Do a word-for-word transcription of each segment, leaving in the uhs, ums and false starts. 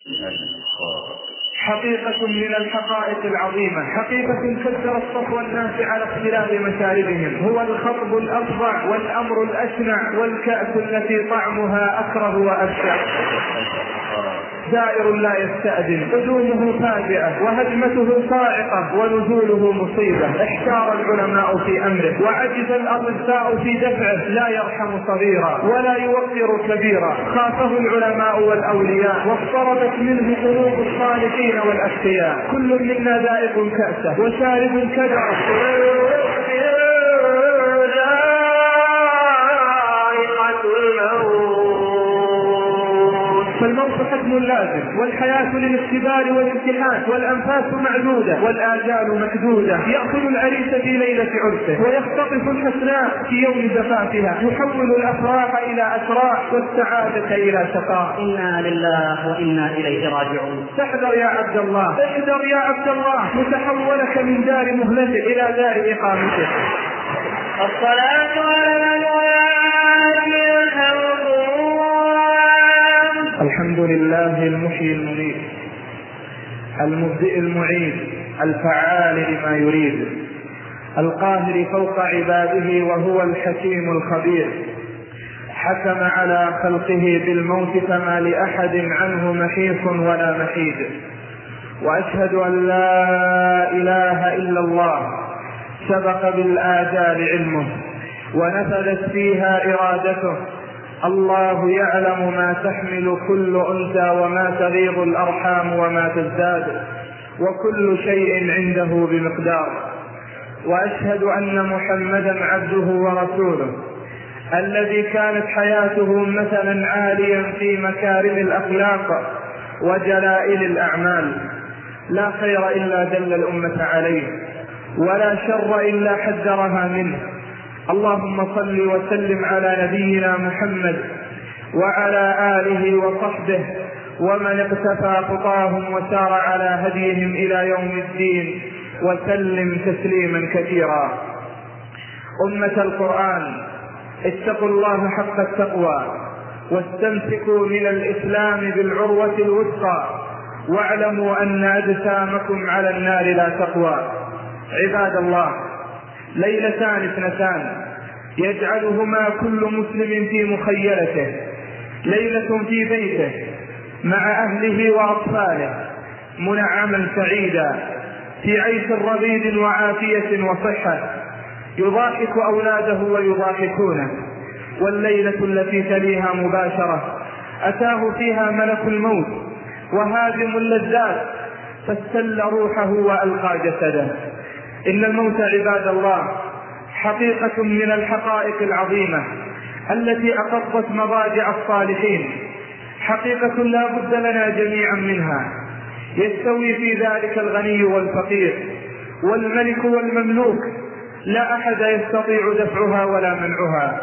حقيقة من الحقائق العظيمة، حقيقة كثر الصفو الناس على اختلاف مشاربهم، هو الخطب الأفظع والأمر الأشنع والكأس التي طعمها أكره وأبشع. زائر لا يستأذن، قدومه فاجئة وهجمته صاعقة ونزوله مصيبة. احتار العلماء في أمره وعجز الأطباء في دفعه، لا يرحم صغيرا ولا يوقر كبيرا. خافه العلماء والأولياء واضطربت منه قلوب الصالحين والأتقياء. كل منا ذائق كأسه وشارب كدره، فالموت حتم لازم، والحياة للاختبار والامتحان، والأنفاس معدودة والآجال مكدودة. يأكل العريس في ليلة عرسه ويختطف الحسناء في يوم زفافها، يحول الأفراح إلى أسراح والسعادة إلى شقاء. إنا لله وإنا إليه راجعون. فاحذر يا عبد الله، احذر يا عبد الله، متحولك من دار مهلته إلى دار إقامته. الصلاة على الحمد لله المحيي المميت المبدئ المعيد الفعال لما يريد، القاهر فوق عباده وهو الحكيم الخبير. حكم على خلقه بالموت فما لأحد عنه محيص ولا محيد. وأشهد أن لا إله إلا الله سبق بالآجال علمه ونفذت فيها إرادته. الله يعلم ما تحمل كل أنثى وما تغيض الأرحام وما تزداد، وكل شيء عنده بمقدار. وأشهد أن محمدا عبده ورسوله الذي كانت حياته مثلا عاليا في مكارم الأخلاق وجلائل الأعمال. لا خير إلا دل الأمة عليه، ولا شر إلا حذرها منه. اللهم صل وسلم على نبينا محمد وعلى آله وصحبه ومن اقتفى خطاهم وسار على هديهم إلى يوم الدين، وسلم تسليما كثيرا. أمة القرآن، اتقوا الله حق التقوى واستمسكوا من الإسلام بالعروة الوثقى، واعلموا أن أجسامكم على النار لا تقوى. عباد الله، ليلتان اثنتان يجعلهما كل مسلم في مخيلته، ليلة في بيته مع أهله وأطفاله منعما سعيدا في عيش رغيد وعافية وصحة، يضاحك أولاده ويضاحكونه. والليلة التي تليها مباشرة أتاه فيها ملك الموت وهادم اللذات فاستل روحه وألقى جسده. إن الموت عباد الله حقيقة من الحقائق العظيمة التي أقضت مضاجع الصالحين، حقيقة لا بد لنا جميعا منها. يستوي في ذلك الغني والفقير والملك والمملوك، لا أحد يستطيع دفعها ولا منعها.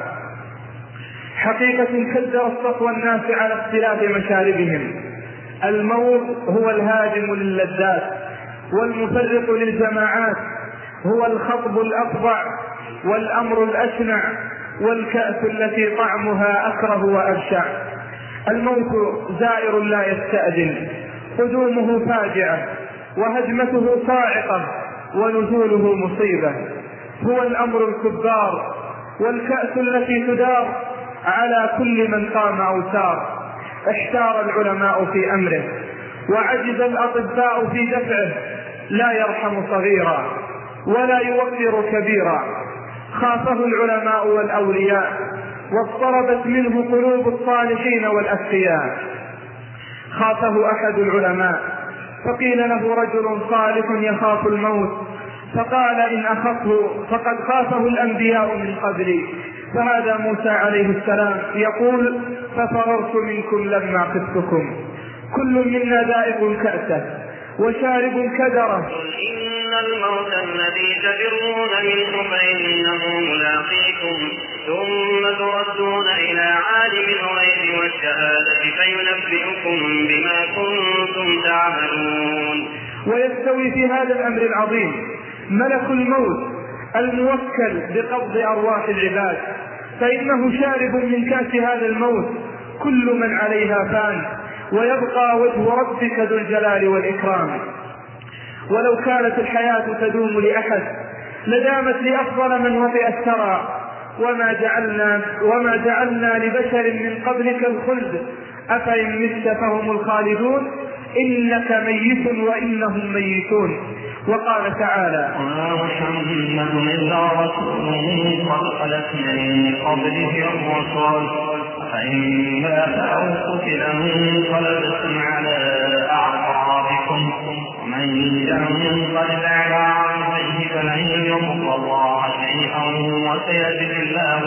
حقيقة كدر الصفو الناس على اختلاف مشاربهم. الموت هو الهادم للذات والمفرق للجماعات، هو الخطب الأفظع والأمر الأشنع والكأس التي طعمها أكره وأبشع. الموت زائر لا يستأذن، قدومه فاجعة وهجمته صاعقة ونزوله مصيبة. هو الأمر الكبار والكأس التي تدار على كل من قام أو سار. احتار العلماء في أمره وعجز الأطباء في دفعه، لا يرحم صغيرا ولا يوقر كبيرا. خافه العلماء والأولياء واضطربت منه قلوب الصالحين والأتقياء. خافه أحد العلماء فقيل له رجل صالح يخاف الموت، فقال إن أخفه فقد خافه الأنبياء من قبلي. فهذا موسى عليه السلام يقول ففررت منكم لما خفتكم. كل منا ذائق كأسه وشارب كدره. إن الموت الذي تفرون منه فإنه ملاقيكم، ثم تردون إلى عالم الغيب والشهادة فينبئكم بما كنتم تعملون. ويستوي في هذا الأمر العظيم ملك الموت الموكل بقبض أرواح العباد، فإنه شارب من كأس هذا الموت. كل من عليها فان ويبقى وجه ربك ذو الجلال والإكرام. ولو كانت الحياة تدوم لأحد لدامت لأفضل من وطئ الثرى، وما جعلنا, وما جعلنا لبشر من قبلك الخلد أفإن مت فهم الخالدون إنك ميت وإنهم ميتون. وقال تعالى: محمد إلا رسول قد خلت من قبله الرسل فإن مات أو قتل انقلبتم على أعقابكم ومن ينقلب على عقبيه فلن يضر الله شيئا وسيجزي الله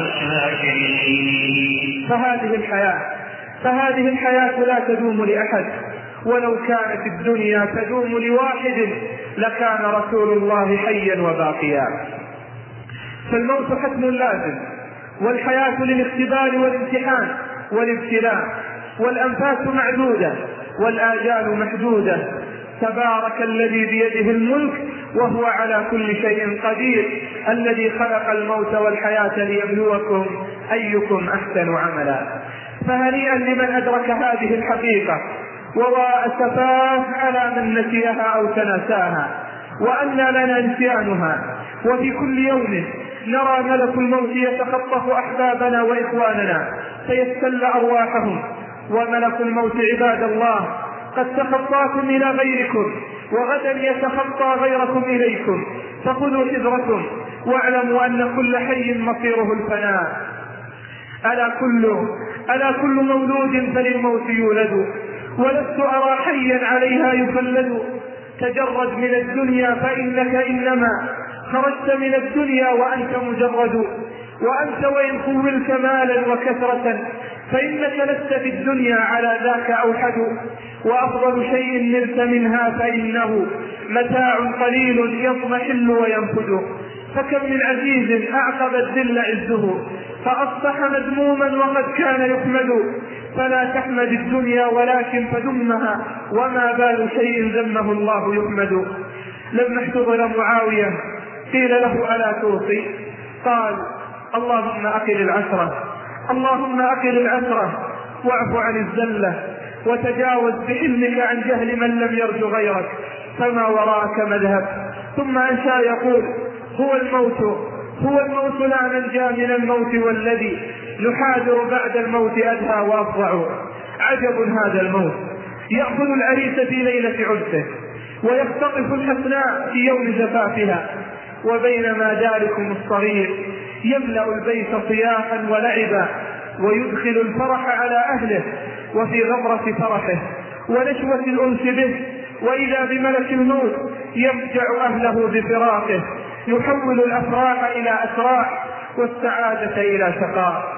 الشاكرين. فهذه الحياة فهذه الحياة لا تدوم لأحد، ولو كانت الدنيا تدوم لواحد لكان رسول الله حيا وباقيا. فالموت حتم لازم، والحياة للاختبار والامتحان والابتلاء، والأنفاس معدودة والآجال محدودة. تبارك الذي بيده الملك وهو على كل شيء قدير، الذي خلق الموت والحياة ليبلوكم أيكم أحسن عملا. فهنيئا لمن أدرك هذه الحقيقة، وأسفاه على من نسيها أو تناساها، وأن لنا نسيانها. وفي كل يوم نرى ملك الموت يتخطف أحبابنا وإخواننا فيستل أرواحهم. وملك الموت عباد الله قد تخطاكم إلى غيركم، وغدا يتخطى غيركم إليكم، فخذوا حذركم واعلموا أن كل حي مصيره الفناء. ألا كل, ألا كل مولود فللموت يولد، ولست أرى حيا عليها يفلد. تجرد من الدنيا فإنك إنما خرجت من الدنيا وأنت مجرد، وأنت وإن خولت مالا وكثرة فإنك لست في الدنيا على ذاك أوحد. وأفضل شيء نلت منها فإنه متاع قليل يضمحل وينفد. فكم من عزيز أعقب الذل عزه فأصبح مذموما وقد كان يحمد. فلا تحمد الدنيا ولكن فذمها، وما بال شيء ذمه الله يحمد. لما احتضر معاوية قيل له: ألا توصي؟ قال: اللهم أقل العشرة، اللهم أقل العشرة واعف عن الزلة، وتجاوز بعلمك عن جهل من لم يرجو غيرك، فما وراءك مذهب. ثم أنشأ يقول: هو الموت هو الموت لا ننجى من الموت، والذي نحاذر بعد الموت أدهى وأفظع. عجب هذا الموت، يأخذ العريس في ليلة عرسه ويختطف الحسناء في يوم زفافها، وبينما ذلكم الصغير يملأ البيت صياحا ولعبا ويدخل الفرح على أهله وفي غمرة فرحه ونشوة الأنس به، وإذا بملك الموت يفجع أهله بفراقه، يحول الأفراح إلى أسراح والسعادة إلى شقاء.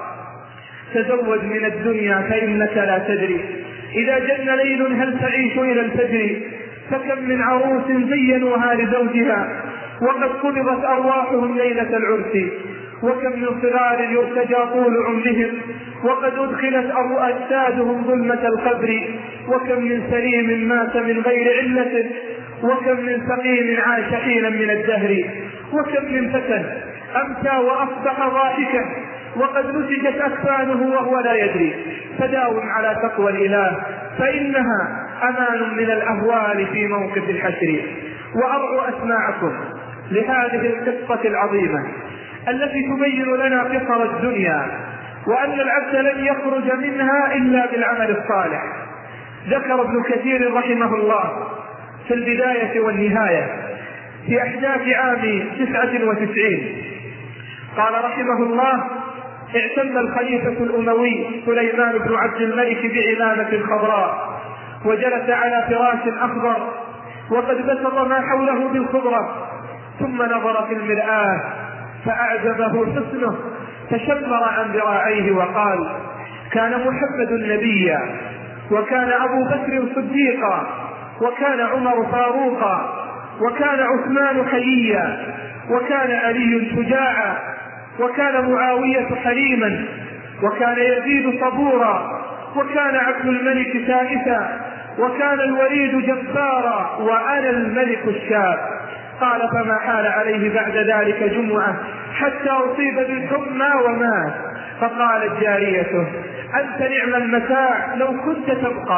تزود من الدنيا فإنك لا تدري إذا جن ليل هل تعيش إلى الفجر. فكم من عروس زينوها لزوجها وقد قبضت أرواحهم ليلة العرس، وكم من صغار يرتجى طول عمرهم وقد أدخلت أجسادهم ظلمة القبر، وكم من سليم مات من غير علة، وكم من سقيم عاش حينا من الدهر، وكم من فتى أمسى وأصبح ضاحكا وقد نسجت أكفانه وهو لا يدري. فداوم على تقوى الإله فإنها أمان من الأهوال في موقف الحشر. وأرعوا أسماعكم لهذه القصة العظيمة التي تبين لنا قصر الدنيا، وأن العبد لن يخرج منها إلا بالعمل الصالح. ذكر ابن كثير رحمه الله في البداية والنهاية في أحداث عام تسعة وتسعين قال رحمه الله: اعتم الخليفة الأموي سليمان بن عبد الملك بعمامة خضراء، وجلس على فراش أخضر وقد بسط ما حوله بالخضرة، ثم نظر في المرآة فأعجبه حسنه فشمر عن ذراعيه وقال: كان محمد نبيا، وكان أبو بكر صديقا، وكان عمر فاروقا، وكان عثمان حييا، وكان علي شجاعا، وكان معاوية حليما، وكان يزيد صبورا، وكان عبد الملك سائسا، وكان الوليد جبارا، وأنا الملك الشاب. قال: فما حال عليه بعد ذلك جمعة حتى أصيب بالحمى ومات. فقالت جاريته: أنت نعم المتاع لو كنت تبقى،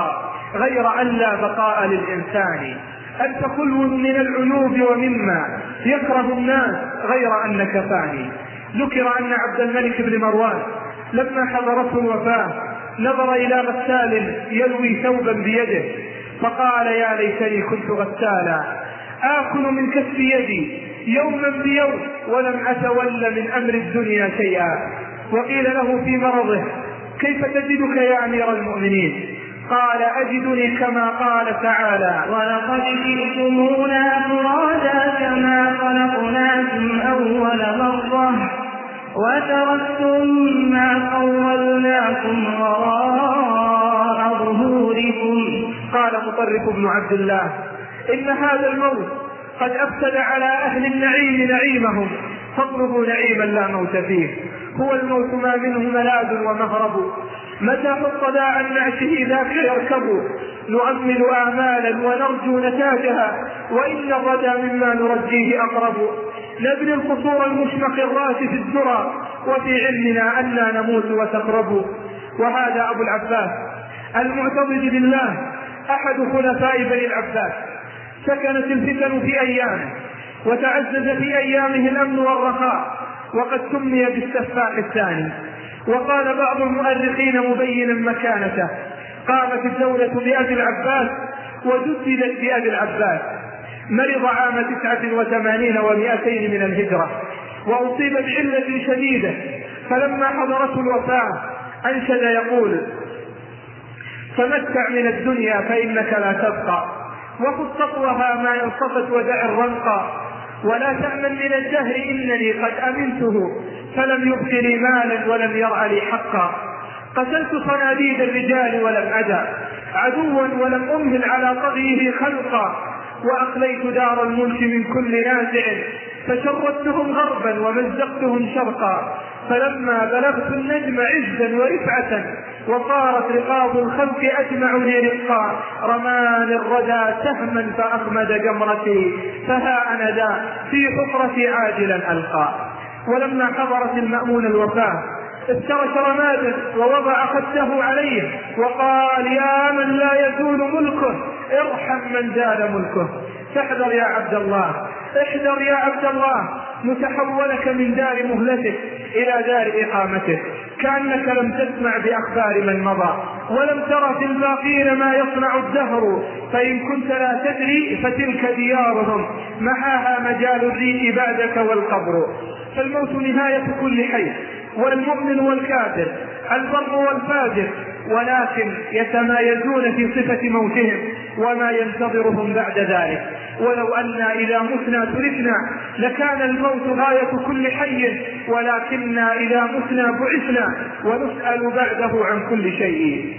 غير أن لا بقاء للإنسان، أنت خلو من العيوب ومما يكره الناس غير أنك فاني. ذكر أن عبد الملك بن مروان لما حضرته الوفاة نظر إلى غسال يلوي ثوبا بيده فقال يا ليتني كنت غسالا آكل من كف يدي يوما بيوم ولم أتولى من أمر الدنيا شيئا. وقيل له في مرضه كيف تجدك يا أمير المؤمنين؟ قال أجدني كما قال تعالى ولقد جئتمونا فرادا كما خلقناكم أول مرة وتركتم ما خولناكم وراء ظهوركم. قال مطرف بن عبد الله إن هذا الموت قد أفسد على أهل النعيم نعيمهم فاطلبوا نعيما لا موت فيه. هو الموت ما منه ملاذ ومهرب متى حط داعا نعشه ذاك يركب. نؤمل آمالا ونرجو نتاجها وإن الردى مما نرجيه أقرب. نبني القصور المشمخرات في الذرى وفي علمنا أننا نموت وتقرب. وهذا أبو العباس المعتضد بالله أحد خلفاء بني العباس. سكنت الفتن في أيامه وتعزز في أيامه الأمن والرخاء وقد سمي بالسفاح الثاني. وقال بعض المؤرخين مبينا مكانته قامت الدولة بأبي العباس وجددت بأبي العباس. مرض عام تسعة وثمانين ومئتين من الهجرة وأصيب بعلة شديدة فلما حضرته الوفاة أنشد يقول تمتع من الدنيا فإنك لا تبقى وخذ سطوها ما ينصفت ودع الرنقى ولا تأمن من الدهر إنني قد أمنته فلم يبق لي مالا ولم يرأ لي حقا. قتلت صناديد الرجال ولم أدع عدوا ولم أمهل على طغيه خلقا وأقليت دار الملك من كل نازع فشردتهم غربا ومزقتهم شرقا. فلما بلغت النجم عزا ورفعة وصارت رقاب الخلق أجمع لي رقا رمان الردى سهما فأخمد جمرتي فها أنا ذا في حفرتي عاجلا ألقى. ولما حضرت المأمون الوفاة افترش رمادا ووضع خده عليه وقال يا من لا يزول ملكه ارحم من زال ملكه. فاحذر يا عبد الله احذر يا عبد الله نتحولك من دار مهلتك إلى دار إقامتك كأنك لم تسمع بأخبار من مضى ولم ترى في الباقين ما يصنع الدهر فإن كنت لا تدري فتلك ديارهم محاها مجال الريح بعدك والقبر. فالموت نهاية كل حي والمؤمن والكافر البر والفاجر ولكن يتمايزون في صفة موتهم وما ينتظرهم بعد ذلك. ولو أننا إذا متنا تركنا لكان الموت غاية كل حي ولكننا إذا متنا بعثنا ونسأل بعده عن كل شيء.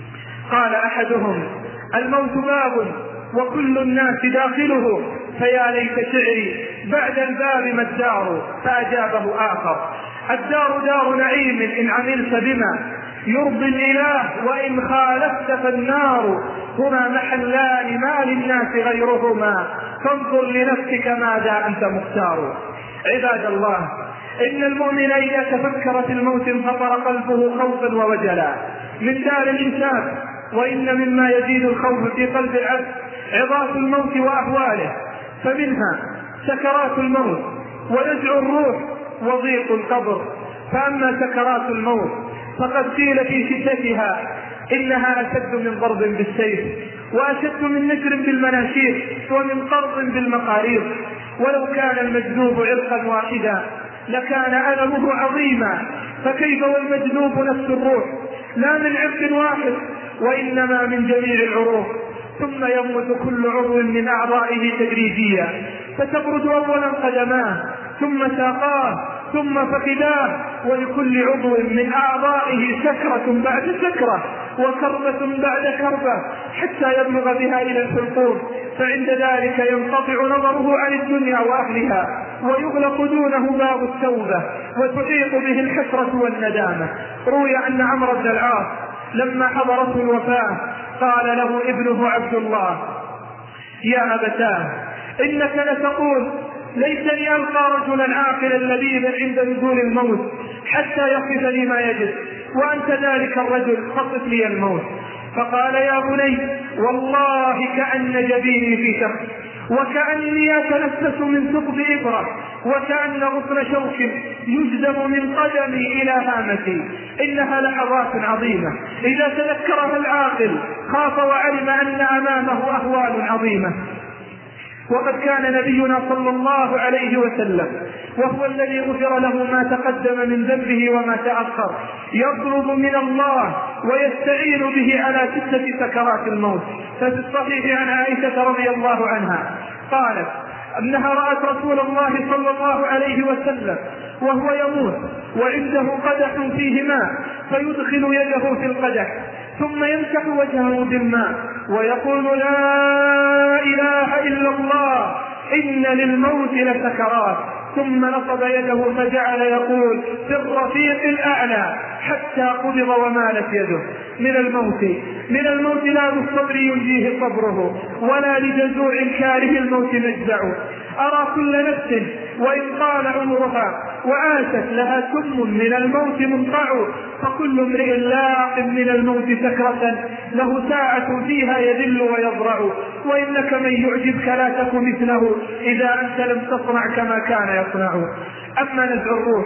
قال أحدهم الموت باب وكل الناس داخله فيا ليت شعري بعد الباب ما الدار. فأجابه آخر الدار دار نعيم إن عملت بما يرضي الإله وإن خالفت فالنار. هما محلان ما للناس غيرهما فانظر لنفسك ماذا أنت مختار. عباد الله إن المؤمن إذا تفكر في الموت انفطر قلبه خوفا ووجلا من دار الإنسان. وإن مما يزيد الخوف في قلب العبد عظات الموت وأهواله فمنها سكرات الموت ونزع الروح وضيق القبر. فأما سكرات الموت فقد قيل في شدتها إنها أشد من ضرب بالسيف وأشد من نشر بالمناشير ومن قرض بالمقاريض. ولو كان المجذوب عرقا واحدا لكان ألمه عظيما فكيف والمجذوب نفس الروح لا من عرق واحد وإنما من جميع العروق. ثم يموت كل عضو من أعضائه تدريجيا فتبرد أولا قدماه ثم ساقاه ثم فخذاه ولكل عضو من أعضائه سكرة بعد سكرة وكربة بعد كربة حتى يبلغ بها إلى الحلقوم. فعند ذلك ينقطع نظره عن الدنيا وأهلها ويغلق دونه باب التوبة وتحيط به الحسرة والندامة. روي أن عمرو بن العاص لما حضرته الوفاة قال له ابنه عبد الله يا أبتاه إنك لتقول ليتني ألقى رجلا عاقلا لبيبا عند نزول الموت حتى يصف لي ما يجد وأنت ذلك الرجل خصف لي الموت. فقال يا بني والله كأن جبيني في شخص، وكأني أتنفس من ثقب إبرة، وكأن غصن شوك يجذب من قدمي إلى هامتي. إنها لحظات عظيمة إذا تذكرها العاقل خاف وعلم أن أمامه أهوال عظيمة. وقد كان نبينا صلى الله عليه وسلم وهو الذي غفر له ما تقدم من ذنبه وما تأخر يطلب من الله ويستعين به على ستة سكرات الموت. ففي الصحيح عن عائشة رضي الله عنها قالت أنها رأت رسول الله صلى الله عليه وسلم وهو يموت وعنده قدح فيه ماء، فيدخل يده في القدح ثم يمسح وجهه بالماء ويقول لا إله إلا الله إن للموت لسكرات، ثم نصب يده فجعل يقول في الرفيق الأعلى حتى قبض ومالت يده. من الموت من الموت لا للصبر ينجيه صبره، ولا لجزوع كاره الموت مجزع. أرى كل نفس وإن طال عمرها وعاشت لها سم من الموت منقع، فكل امرئ لاق من الموت سكرة له ساعة فيها يذل ويضرع. وإنك من يعجبك لا تك مثله إذا أنت لم تصنع كما كان يصنع. أما نزع الروح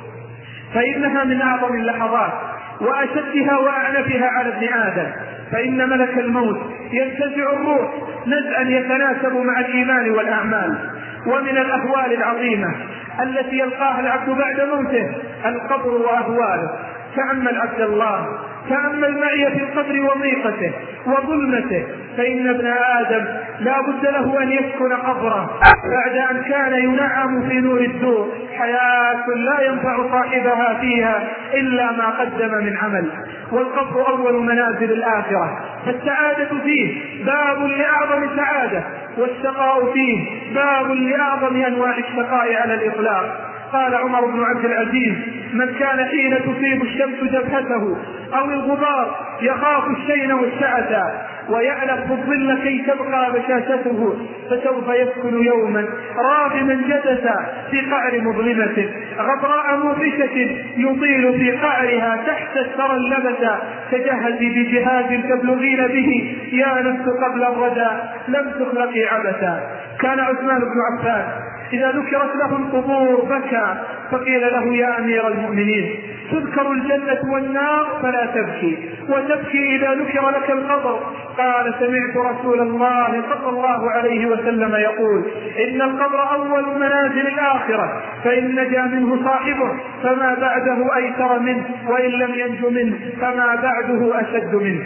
فإنها من أعظم اللحظات وأشدها وأعنفها على ابن آدم، فإن ملك الموت ينتزع الروح نزعا يتناسب مع الإيمان والأعمال. ومن الأهوال العظيمة التي يلقاها العبد بعد موته القبر وأهواله. تأمل عبد الله، تأمل معي في القبر وضيقته وظلمته، فإن ابن آدم لا بد له أن يسكن قبره بعد أن كان ينعم في نور الدور حياة لا ينفع صاحبها فيها إلا ما قدم من عمل. والقبر أول منازل الآخرة، فالسعادة فيه باب لأعظم سعادة، والشقاء فيه باب لأعظم أنواع الشقاء على الإطلاق. قال عمر بن عبد العزيز من كان حين تصيب الشمس جبهته أو الغبار يخاف الشين والشعث ويألف الظل كي تبقى بشاشته، فسوف يسكن يوما راغما جدثا في قعر مظلمة غبراء موفشة يطيل في قعرها تحت الثرى اللبث. تجهزي بجهاز تبلغين به يا نفس قبل الردى لم تخلقي عبثا. كان عثمان بن عفان إذا ذكرت له القبور بكى، فقيل له يا أمير المؤمنين تذكر الجنة والنار فلا تبكي، وتبكي إذا ذكر لك القبر. قال سمعت رسول الله صلى الله عليه وسلم يقول إن القبر أول منازل الآخرة، فإن نجا منه صاحبه فما بعده أيسر منه، وإن لم ينج منه فما بعده أشد منه.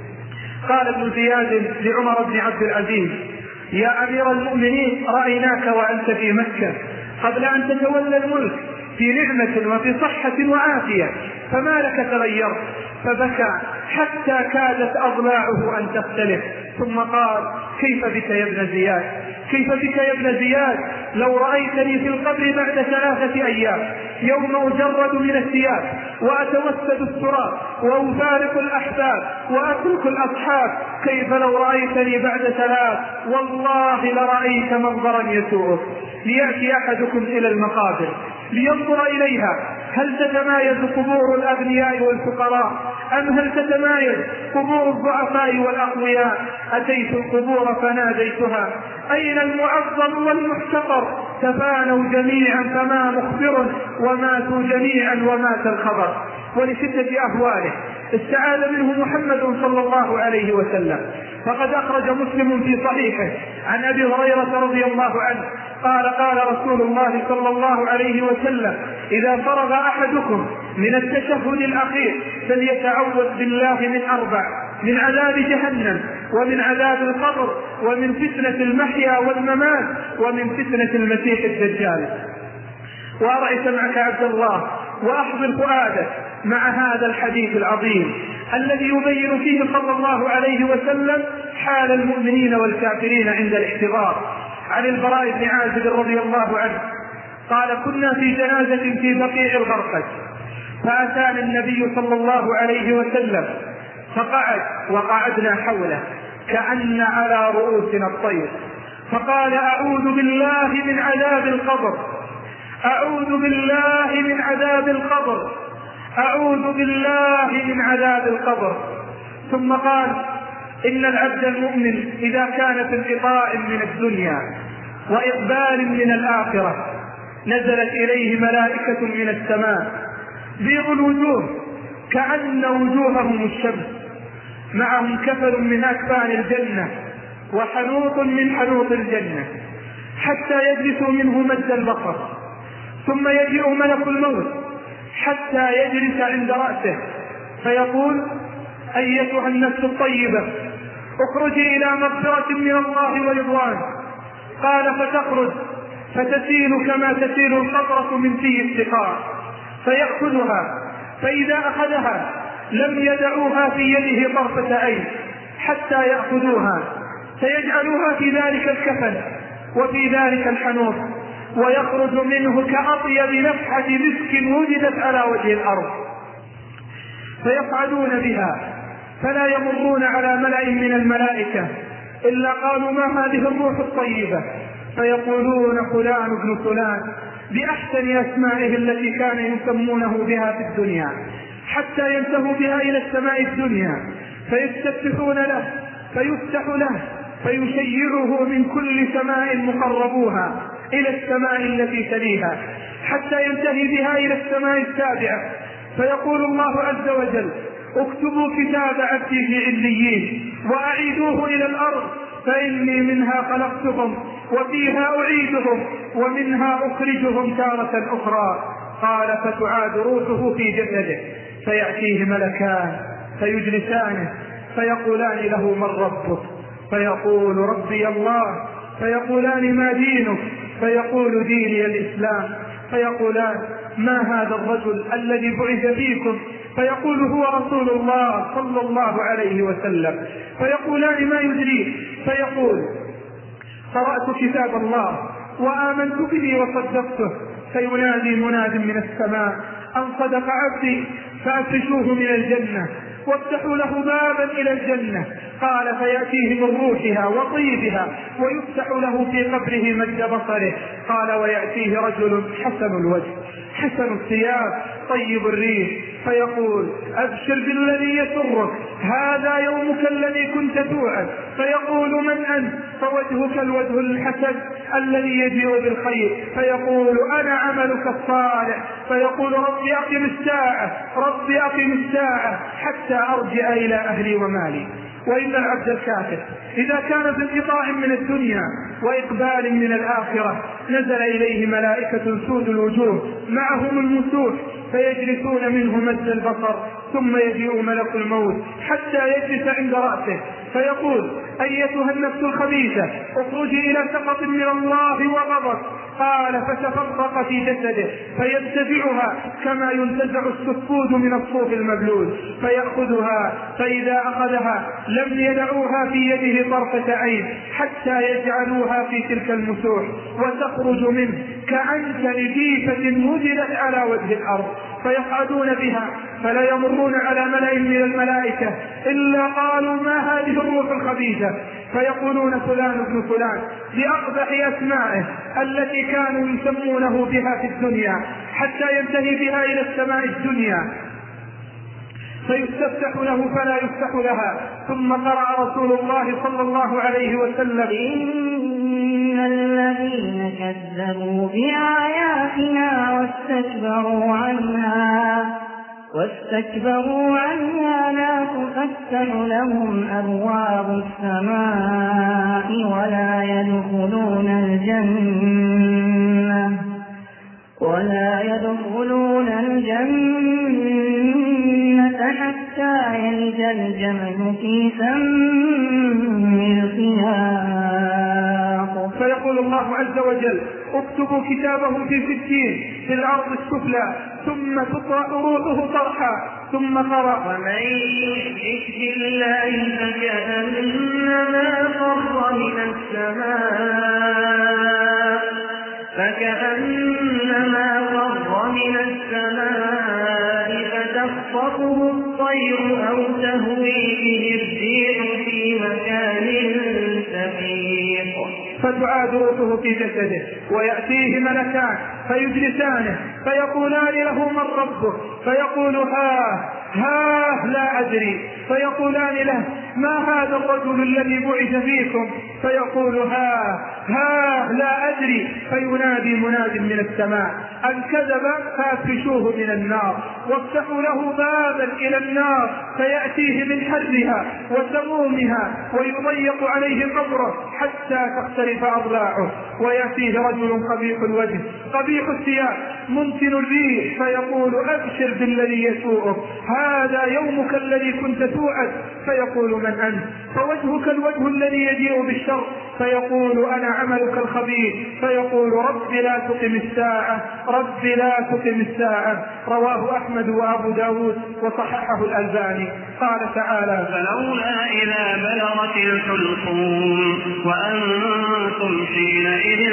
قال ابن زياد لعمر بن عبد العزيز يا أمير المؤمنين رأيناك وأنت في مكة قبل أن تتولى الملك في نعمة وفي صحة وعافية، فما لك تغيرت؟ فبكى حتى كادت أضلاعه أن تختلف، ثم قال كيف بك يا ابن زياد، كيف بك يا ابن زياد لو رأيتني في القبر بعد ثلاثة أيام يوم أجرد من الثياب وأتوسد التراب وأفارق الأحباب وأترك الأصحاب، كيف لو رأيتني بعد ثلاث والله لرأيت منظرا يسوءك. ليأتي أحدكم إلى المقابر لينظر إليها هل تتمايز قبور الأغنياء والفقراء أم هل تتمايز قبور الضعفاء والأقوياء. أتيت القبور فناديتها أين المعظم والمحتقر، تفانوا جميعا فما مخبر وماتوا جميعا ومات الخبر. ولشدة أهواله استعاذ منه محمد صلى الله عليه وسلم، فقد أخرج مسلم في صحيحه عن أبي هريرة رضي الله عنه قال قال رسول الله صلى الله عليه وسلم إذا فرغ أحدكم من التشهد الأخير فليتعوذ بالله من أربع: من عذاب جهنم، ومن عذاب القبر، ومن فتنة المحيا والممات، ومن فتنة المسيح الدجال. وأرعي سمعك عبد الله وأحضر فؤادك مع هذا الحديث العظيم الذي يبين فيه صلى الله عليه وسلم حال المؤمنين والكافرين عند الاحتضار. عن البراء بن عازب رضي الله عنه قال كنا في جنازة في بقيع الغرقد، فأتانا النبي صلى الله عليه وسلم فقعد وقعدنا حوله كأن على رؤوسنا الطير، فقال أعوذ بالله من عذاب القبر، أعوذ بالله من عذاب القبر، أعوذ بالله من عذاب القبر. ثم قال إن العبد المؤمن إذا كان في انقطاع من الدنيا وإقبال من الآخرة نزلت إليه ملائكة من السماء بيض الوجوه كأن وجوههم الشمس، معهم كفل من أكفان الجنة وحنوط من حنوط الجنة، حتى يجلسوا منه مد البصر، ثم يجيء ملك الموت حتى يجلس عند رأسه فيقول: أيتها النفس الطيبة اخرجي إلى مغفرة من الله ورضوان. قال: فتخرج فتسيل كما تسيل القطرة من في السقاء، فيأخذها، فإذا أخذها لم يدعوها في يده طرفة عين حتى يأخذوها، فيجعلوها في ذلك الكفن وفي ذلك الحنوط، ويخرج منه كأطيب نفحة مسك وجدت على وجه الأرض، فيصعدون بها فلا يمرون على ملأ من الملائكة إلا قالوا: ما هذه الروح الطيبة؟ فيقولون: فلان ابن فلان، بأحسن أسمائه التي كان يسمونه بها في الدنيا، حتى ينتهوا بها إلى السماء الدنيا، فيستفتحون له فيفتح له فيشيعه من كل سماء مقربوها إلى السماء التي تليها، حتى ينتهي بها إلى السماء السابعة، فيقول الله عز وجل: اكتبوا كتاب عبدي في عليين وأعيدوه إلى الأرض، فإني منها خلقتهم وفيها أعيدهم ومنها أخرجهم تارة أخرى. قال: فتعاد روحه في جسده، فيأتيه ملكان فيجلسانه فيقولان له: من ربك؟ فيقول: ربي الله. فيقولان: ما دينك؟ فيقول: ديني الإسلام. فيقولان: ما هذا الرجل الذي بعث فيكم؟ فيقول: هو رسول الله صلى الله عليه وسلم. فيقولان: ما يدريك؟ فيقول: قرأت كتاب الله وآمنت به وصدقته. فينادي مناد من السماء: أن صدق عبدي، فأفرشوه من الجنة وافتحوا له بابا إلى الجنة. قال: فيأتيه من روحها وطيبها ويفتح له في قبره مد بصره. قال: ويأتيه رجل حسن الوجه حسن الثياب طيب الريح، فيقول: أبشر بالذي يسرك، هذا يومك الذي كنت توعد. فيقول: من أنت؟ فوجهك الوجه الحسن الذي يجيء بالخير. فيقول: أنا عملك الصالح. فيقول: ربي أقم الساعة ربي أقم الساعة حتى أرجع إلى أهلي ومالي. وإن العبد الكافر إذا كان في انقطاع من الدنيا وإقبال من الآخرة نزل إليه ملائكة سود الوجوه معهم المسوح، فيجلسون منه مد البصر، ثم يجيء ملك الموت حتى يجلس عند رأسه فيقول: أيتها النفس الخبيثة اخرجي إلى سخط من الله وغضب. قال: فتفرق في جسده فينتزعها كما ينتزع السفود من الصوف المبلول، فيأخذها، فإذا أخذها لم يدعوها في يده طرفة عين حتى يجعلوها في تلك المسوح، وتخرج منه كأنتن جيفة وجدت على وجه الأرض، فيصعدون بها فلا يمرون على ملأ من الملائكة إلا قالوا: ما هذه الروح الخبيثة؟ فيقولون: فلان ابن فلان، بأقبح أسمائه التي كانوا يسمونه بها في الدنيا، حتى ينتهي بها إلى السماء الدنيا، فيستفتح له فلا يفتح لها. ثم قرأ رسول الله صلى الله عليه وسلم: إن الذين كذبوا بآياتنا واستكبروا عنها واستكبروا عنها لا تفتح لهم أبواب السماء ولا يدخلون الجنة ولا يدخلون الجنة حتى يلج الجمل في سم الخياط. فيقول الله عز وجل: اكتبوا كتابه في سجين في الأرض السفلى، ثم تطرح روحه طرحا. ثم قرأ: ومن يشرك بالله فكأنما خر من السماء فكأنما خر من السماء فتخطفه الطير أو تهوي به الريح في مكان سحيق. فتعاد روحه في جسده ويأتيه ملكان فيجلسانه فيقولان له: من ربك؟ فيقول: ها ها لا أدري، فيقولان له ما هذا الرجل الذي بعث فيكم؟ فيقول ها ها لا أدري، فينادي مناد من السماء أن كذب فافرشوه من النار وافتحوا له بابا إلى النار فيأتيه من حرها وسمومها ويضيق عليه قبره حتى تختلف أضلاعه، ويأتيه رجل قبيح الوجه قبيح الثياب منتن الريح فيقول أبشر بالذي يسوءك، هذا يومك الذي كنت توعد. فيقول من أنت؟ فوجهك الوجه الذي يجيء بالشر. فيقول أنا عملك الخبيث. فيقول رب لا تقم الساعة رب لا تقم الساعة. رواه أحمد وأبو داود وصححه الألباني. قال تعالى فلولا إذا بلغت الحلقوم وأنتم حينئذ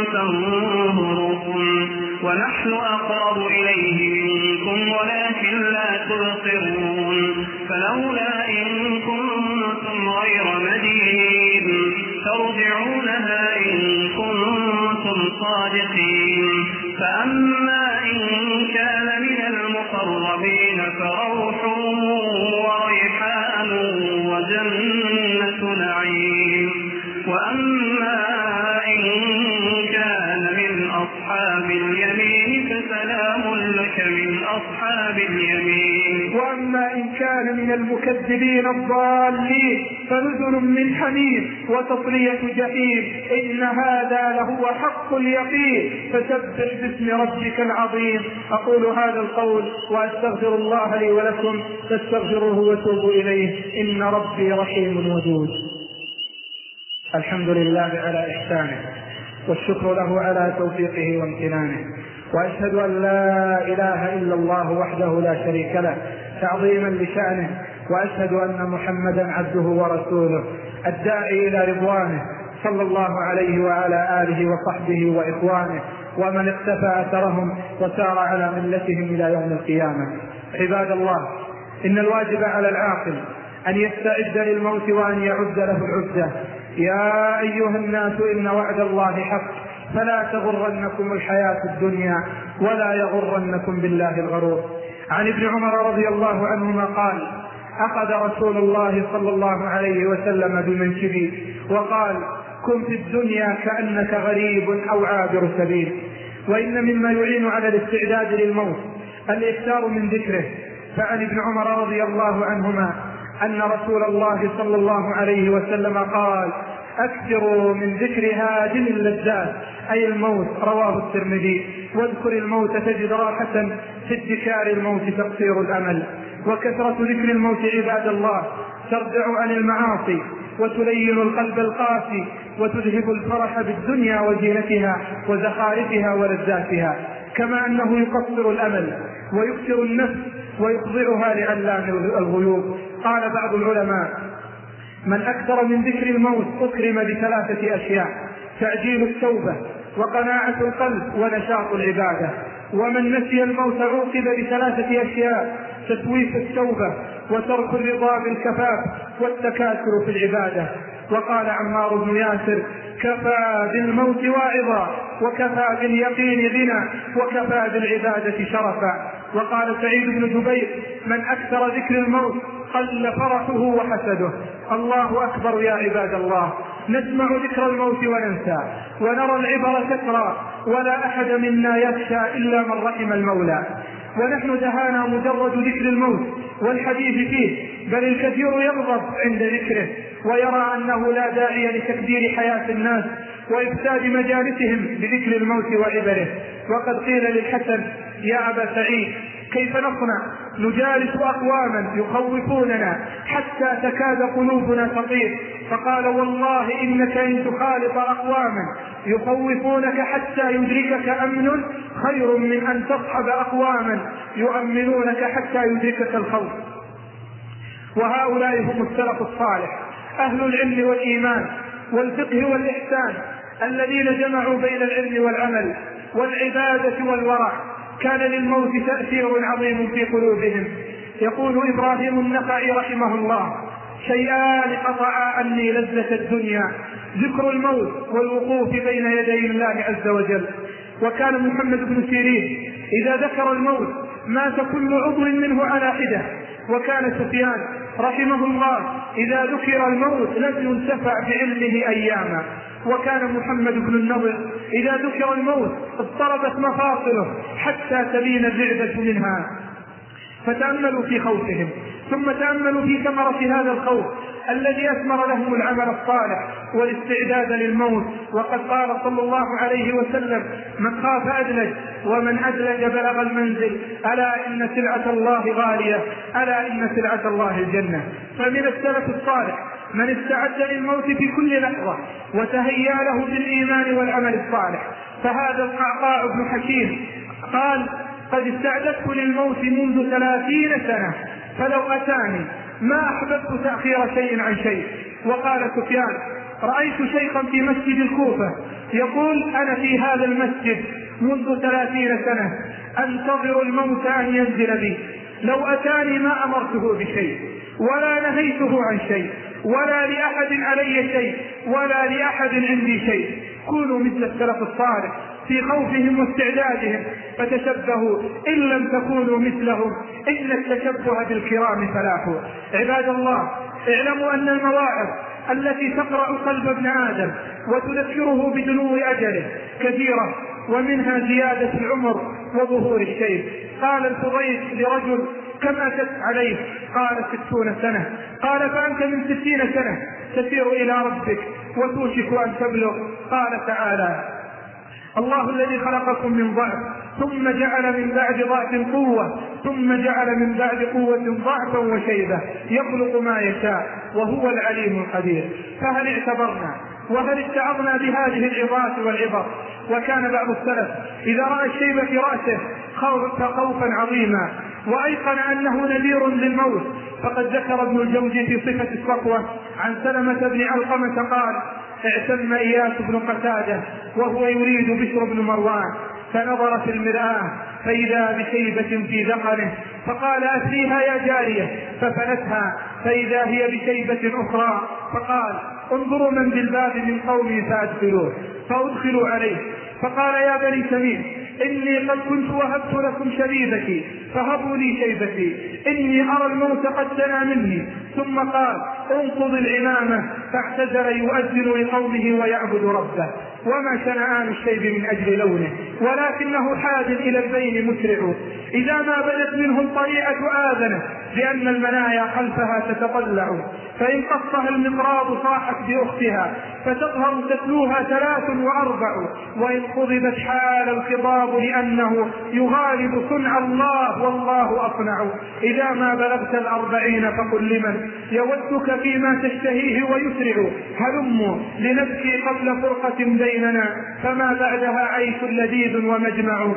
تنظرون ونحن أقرب إليه منكم ولكن لا تبصرون فلولا إن كنتم غير مدين ترجعونها إن كنتم صادقين. فأما إن كان من المقربين فروح وريحان وجنة نعيم. وأما إن كان من أصحاب اليمين فسلام لك من أصحاب اليمين. وأما إن كان من المكذبين الضالين فنزل من حميم وتصلية جحيم. إن هذا لهو حق اليقين. فسبح باسم ربك العظيم. أقول هذا القول وأستغفر الله لي ولكم فاستغفروه وتوبوا إليه إن ربي رحيم ودود. الحمد لله على إحسانه والشكر له على توفيقه وامتنانه، وأشهد أن لا إله إلا الله وحده لا شريك له تعظيما لشأنه، وأشهد أن محمدا عبده ورسوله الداعي إلى رضوانه صلى الله عليه وعلى آله وصحبه وإخوانه ومن اقتفى أثرهم وسار على ملتهم إلى يوم القيامة. عباد الله، إن الواجب على العاقل أن يستعد للموت وأن يعد له العدة. يا أيها الناس إن وعد الله حق فلا تغرنكم الحياة الدنيا ولا يغرنكم بالله الغرور. عن ابن عمر رضي الله عنهما قال أخذ رسول الله صلى الله عليه وسلم بمنكبي وقال كن في الدنيا كأنك غريب أو عابر سبيل. وإن مما يعين على الاستعداد للموت الإكثار من ذكره. فعن ابن عمر رضي الله عنهما أن رسول الله صلى الله عليه وسلم قال أكثروا من ذكر هادم اللذات أي الموت. رواه الترمذي. واذكر الموت تجد راحة في ادكار الموت تقصير الأمل. وكثرة ذكر الموت عباد الله تردع عن المعاصي وتلين القلب القاسي وتذهب الفرح بالدنيا وزينتها وزخارفها ولذاتها، كما أنه يقصر الأمل ويكثر النفس ويخضعها لعلام الغيوب. قال بعض العلماء من أكثر من ذكر الموت أكرم بثلاثة أشياء: تعجيل التوبة وقناعة القلب ونشاط العبادة. ومن نسي الموت عوقب بثلاثة أشياء: تسويف التوبة وترك الرضا بالكفاف والتكاثر في العبادة. وقال عمار بن ياسر كفى بالموت واعظا وكفى باليقين غنى وكفى بالعبادة شرفا. وقال سعيد بن جبير من أكثر ذكر الموت قل فرحه وحسده. الله أكبر يا عباد الله، نسمع ذكر الموت وننسى ونرى العبر كثرا ولا أحد منا يخشى إلا من رحم المولى. ونحن دهانا مجرد ذكر الموت والحديث فيه، بل الكثير يغضب عند ذكره ويرى أنه لا داعي لتكدير حياة الناس وإفساد مجالسهم بذكر الموت وعبره. وقد قيل للحسن يا أبا سعيد كيف نصنع؟ نجالس أقواما يخوفوننا حتى تكاد قلوبنا تطير. فقال والله إنك إن تخالط أقواما يخوفونك حتى يدركك أمن خير من أن تصحب أقواما يؤمنونك حتى يدركك الخوف. وهؤلاء هم السلف الصالح أهل العلم والإيمان والفقه والإحسان الذين جمعوا بين العلم والعمل والعبادة والورع. كان للموت تأثير عظيم في قلوبهم. يقول إبراهيم النخعي رحمه الله شيئان قطعا عني لذة الدنيا: ذكر الموت والوقوف بين يدي الله عز وجل. وكان محمد بن سيرين إذا ذكر الموت مات كل عضو منه على حدة وكان سفيان رحمه الله إذا ذكر الموت لم ينتفع بعلمه أياما. وكان محمد بن النضر إذا ذكر الموت اضطربت مفاصله حتى تلين الرعدة منها. فتأملوا في خوفهم، ثم تأملوا في ثمرة هذا الخوف الذي أثمر لهم العمل الصالح والاستعداد للموت. وقد قال صلى الله عليه وسلم: من خاف أدلج ومن أدلج بلغ المنزل، ألا إن سلعة الله غالية، ألا إن سلعة الله الجنة. فمن السلف الصالح من استعد للموت في كل لحظة وتهيأ له بالإيمان والعمل الصالح. فهذا القعقاع بن حكيم قال: قد استعددت للموت منذ ثلاثين سنة، فلو أتاني ما أحببت تأخير شيء عن شيء. وقال سفيان: رأيت شيخا في مسجد الكوفة يقول: أنا في هذا المسجد منذ ثلاثين سنة أنتظر الموت أن ينزل بي، لو أتاني ما أمرته بشيء ولا نهيته عن شيء ولا لأحد علي شيء ولا لأحد عندي شيء. كونوا مثل السلف الصالح في خوفهم واستعدادهم، فتشبهوا إن لم تكونوا مثلهم، إن التشبه بالكرام فلاح. عباد الله، اعلموا أن المواعظ التي تقرأ قلب ابن آدم وتذكره بدنو أجله كثيرة، ومنها زيادة العمر وظهور الشيب. قال الفضيل لرجل: كم أتت عليه؟ قال: ستون سنة. قال: فأنت من ستين سنة تسير إلى ربك وتوشك أن تبلغ. قال تعالى: الله الذي خلقكم من ضعف ثم جعل من بعد ضعف قوة ثم جعل من بعد قوة ضعفا وشيبة يخلق ما يشاء وهو العليم القدير. فهل اعتبرنا وهل اتعظنا بهذه العظات والعبر؟ وكان بعض السلف إذا رأى الشيب في رأسه خوف خوفا عظيما وأيقن أنه نذير للموت. فقد ذكر ابن الجوزي في صفة الصفوة عن سلمة بن علقمة قال: اعتم إياس بن قتادة وهو يريد بشر بن مروان، فنظر في المرآة فإذا بشيبة في ذقنه، فقال: أسريها يا جارية، ففنتها فإذا هي بشيبة أخرى، فقال: انظروا من بالباب من قومي فأدخلوه، فأدخلوا عليه، فقال: يا بني تميم، إني قد كنت وهبت لكم شبيبتي فهبوا لي شيبتي، إني أرى الموت قد دنا مني. ثم قال: انقض العمامة، فاعتذر يؤذن لقومه ويعبد ربه، وما شنآن الشيب من أجل لونه، ولكنه حاد إلى البين مسرع، إذا ما بدت منه الطريقة آذنه، لأن المنايا خلفها تتطلع، فإن قصها المقراض صاحت بأختها، فتظهر تتلوها ثلاث وأربع، وإن قضبت حال الخضاب لأنه يغالب صنع الله والله أصنع. إذا ما بلغت الأربعين فقل لمن يودك فيما تشتهيه ويسرع، هلموا لنبكي قبل فرقة بيننا، فما بعدها عيش لذيذ ومجمع.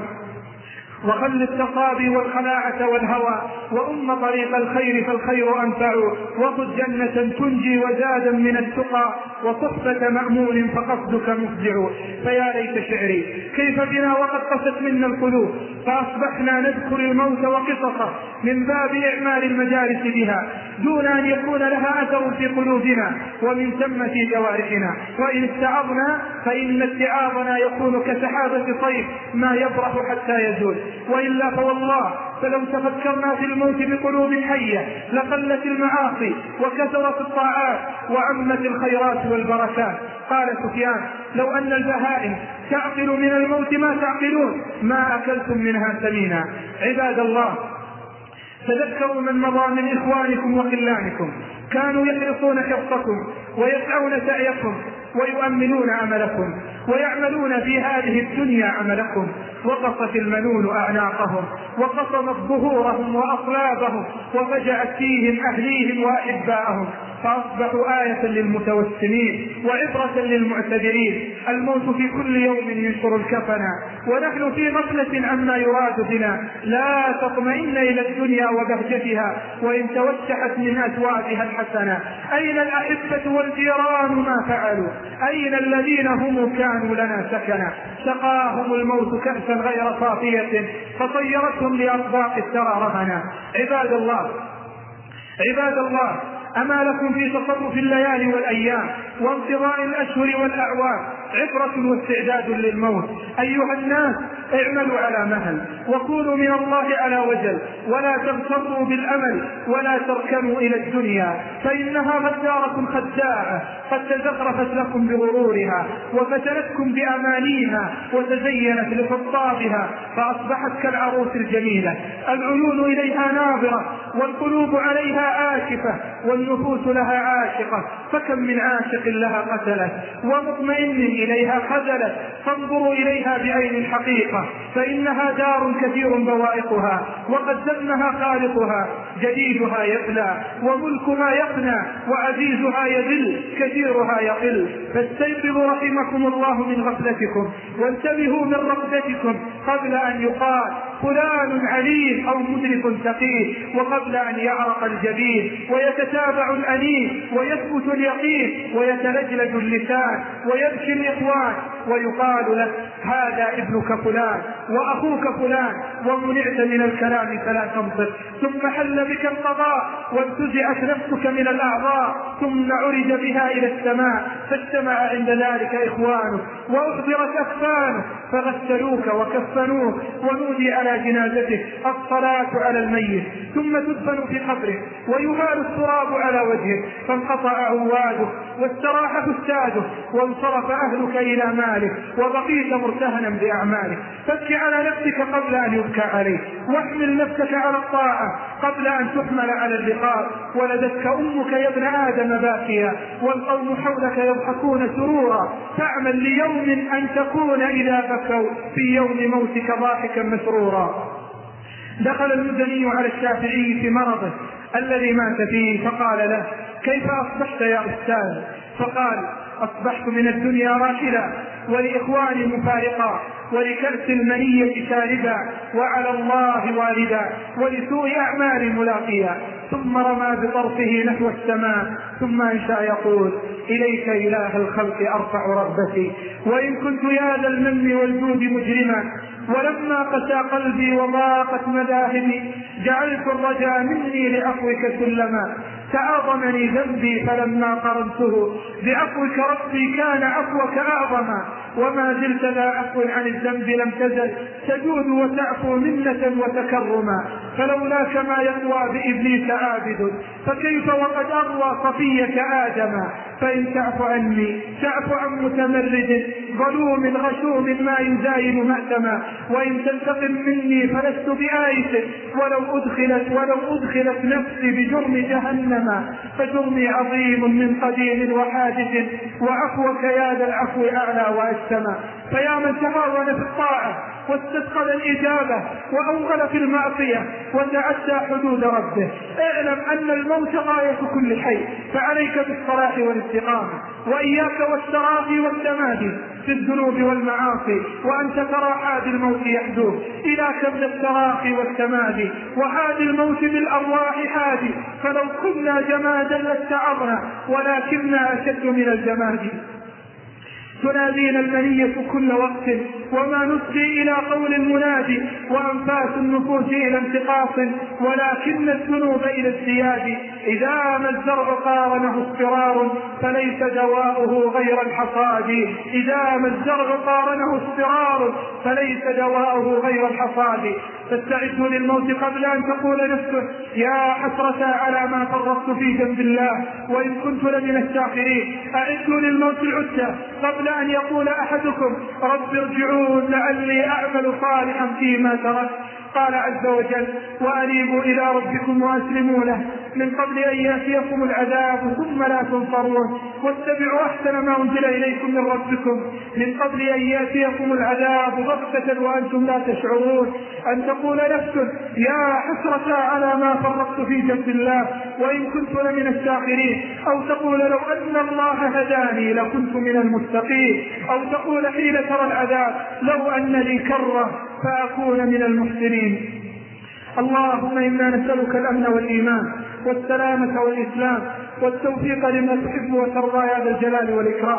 وخل التصابي والخلاعة والهوى، وأم طريق الخير فالخير أنفع، وخذ جنة تنجي وزادا من التقى، وصحبة مأمون فقصدك مفزع. فيا ليت شعري كيف بنا وقد قست منا القلوب، فأصبحنا نذكر الموت وقصصه من باب إعمال المجالس بها، دون أن يكون لها أثر في قلوبنا ومن ثم في جوارحنا. وإن استعظنا فإن استعاظنا يكون كسحابة صيف ما يبرح حتى يزول، وإلا فوالله فلو تفكرنا في الموت بقلوب حية لقلت المعاصي وكثرت الطاعات وعمت الخيرات والبركات. قال سفيان: لو أن البهائم تعقل من الموت ما تعقلون ما أكلتم منها سمينا. عباد الله، تذكروا من مضى من إخوانكم وخلانكم كانوا يحرصون حرصكم ويسعون سعيكم ويؤمنون عملكم ويعملون في هذه الدنيا عملكم، وقصت المنون أعناقهم وقصمت ظهورهم وأصلابهم وفجعت فيهم أهليهم وأحباءهم، فأصبحوا آية للمتوسمين وعبرة للمعتبرين. الموت في كل يوم ينشر الكفن ونحن في غفلة عما يراد بنا. لا تطمئن إلى الدنيا وبهجتها وإن توسعت من أزواجها الحسنة. أين الأحبة والجيران ما فعلوا؟ أين الذين هم كانوا لنا سكنا؟ سقاهم الموت كأسا غير صافية فطيرتهم لأطباق الثرى رهنا. عباد الله عباد الله أما لكم في تصرف الليالي والأيام وانقضاء الأشهر والأعوام عبرة واستعداد للموت. أيها الناس اعملوا على مهل وكونوا من الله على وجل، ولا تغتروا بالأمل ولا تركنوا إلى الدنيا، فإنها غدارة خداعة قد تزخرفت لكم بغرورها وفتنتكم بأمانيها وتزينت لخطابها فأصبحت كالعروس الجميلة، العيون إليها ناظرة والقلوب عليها آكفة والنفوس لها عاشقة، فكم من عاشق لها قتلت ومطمئن إليها خذلت، فانظروا إليها بعين الحقيقة فإنها دار كثير بوائقها وقد زمها خالقها، جديدها يبلى وملكها يقنى وعزيزها يذل كثيرها يقل، فاستيقظوا رحمكم الله من غفلتكم وانتبهوا من رقدتكم قبل أن يقال فلان عليم أو مدرك ثقيل، وقبل أن يعرق الجبين ويتتابع الأنين ويثبت اليقين ويتلجلج اللسان ويبكي الإخوان ويقال له هذا ابنك فلان وأخوك فلان ومنعت من الكلام فلا تنطق، ثم حل بك القضاء وانتزعت نفسك من الأعضاء ثم عرج بها إلى السماء فاجتمع عند ذلك إخوانه وأحضرت أكفانه فغسلوك وكفنوك ونودي على جنازته الصلاة على الميت ثم تدفن في قبره ويهال التراب على وجهه فانقطع عواده واستراح فساده وانصرف أهلك إلى مالك وبقيت مرتهنا بأعمالك، فابك على نفسك قبل أن يبكى عليك واحمل نفسك على الطاعة قبل أن تحمل على الرقاب، ولدتك أمك يا ابن آدم باكيا والقوم حولك يضحكون سرورا، فاعمل ليوم أن تكون إذا بكوا في يوم موتك ضاحكا مسرورا. دخل المزني على الشافعي في مرضه الذي مات فيه فقال له كيف أصبحت يا أستاذ؟ فقال أصبحت من الدنيا راحلا ولإخواني مفارقا ولكرس المنية شاربا وعلى الله والدا ولسوء أعمال ملاقيا، ثم رمى بطرفه نحو السماء ثم أنشأ يقول إليك إله الخلق أرفع رغبتي وإن كنت يا ذا المن والجود مجرما، ولما قسى قلبي وضاقت مذاهبي جعلت الرجاء مني لعفوك سلما، تعاظمني ذنبي فلما قرنته بعفوك ربي كان عفوك أعظما، وما زلت لا عفو عن الذنب لم تزل تجود وتعفو منة وتكرما، فلولاك ما يقوى بإبليس عابد فكيف وقد أروى صفيك آدما، فإن تعف عني تعف عن متمرد ظلوم غشوم ما يزاين مأتما، وإن تنتقم مني فلست بآيس ولو أدخلت ولو أدخلت نفسي بجرم جهنم، فجرمي عظيم من قديم وحادث وعفوك يا ذا العفو أعلى وأسما، فيا من تهاون في الطاعة واستثقل الإجابة وأوغل في المعصية وتعدى حدود ربه، اعلم أن الموت غاية كل شيء، فعليك بالصلاح والاستقامة وإياك والتراخي والتمادي في الذنوب والمعاصي، وأنت ترى حاد الموت يحدوه إلى كبد التراخي والتمادي، وحاد الموت بالأرواح حادي، فلو كنا جمادا لاستعرنا ولكننا أشد من الجماد، تنادينا المنية كل وقت وما نسقي إلى قول المنادي، وأنفاس النفوس إلى انتقاص ولكن الذنوب إلى ازدياد، إذا ما الزرع قارنه اصفرار فليس دواؤه غير الحصاد، إذا ما الزرع قارنه اصفرار فليس دواؤه غير الحصاد، فاستعدوا للموت قبل أن تقول نفسه يا حسرة على ما فرطت في جنب الله وإن كنت لمن الساخرين، أعدوا للموت العدة قبل أن يقول أحدكم رب ارجعون لعلي أعمل صالحا فيما تركت. قال عز وجل وأنيبوا إلى ربكم وأسلموا له من قبل أن يأتيكم العذاب ثم لا تنصرون، واتبعوا أحسن ما أنزل إليكم من ربكم من قبل أن يأتيكم العذاب بغتة وأنتم لا تشعرون، أن تقول نفس يا حسرة على ما فرطت في جنب الله وإن كنت لمن الساخرين، أو تقول لو أن الله هداني لكنت من المتقين، أو تقول حين ترى العذاب لو أن لي كرة فأكون من المحسنين. اللهم إنا نسألك الأمن والإيمان والسلامة والإسلام والتوفيق لما تحب وترضى يا ذا الجلال والإكرام.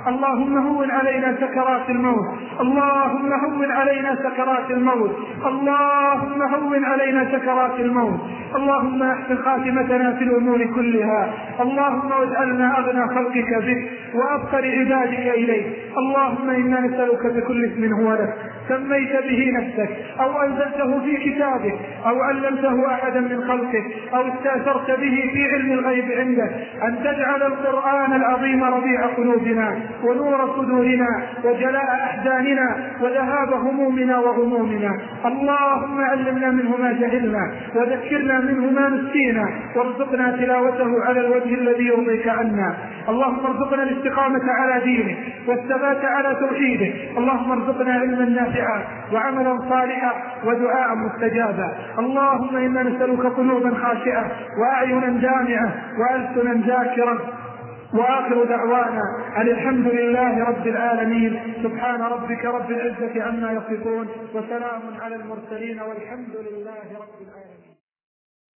اللهم هون علينا سكرات الموت، اللهم هون علينا سكرات الموت، اللهم هون علينا سكرات الموت. اللهم احسن خاتمتنا في الأمور كلها، اللهم واجعلنا أغنى خلقك بك وأبقر عبادك إليك. اللهم إنا نسألك بكل اسم هو لك سميت به نفسك أو أنزلته في كتابك أو علمته أحدا من خلقك أو استأثرت به في علم الغيب عندك أن تجعل القرآن العظيم ربيع قلوبنا ونور صدورنا وجلاء أحزاننا وذهاب همومنا وغمومنا. اللهم علمنا منه ما جهلنا وذكرنا منه ما نسينا وارزقنا تلاوته على الوجه الذي يرضيك عنا. اللهم ارزقنا الاستقامة على دينك والثبات على توحيدك. اللهم ارزقنا علما نافعا وعملا صالحا ودعاء مستجابا. اللهم إنا نسألك قلوبا خاشعة وأعينا دامعة وألسنا ذاكرة. وآخر دعوانا أن الحمد لله رب العالمين. سبحان ربك رب العزة عما يصفون وسلام على المرسلين والحمد لله رب العالمين.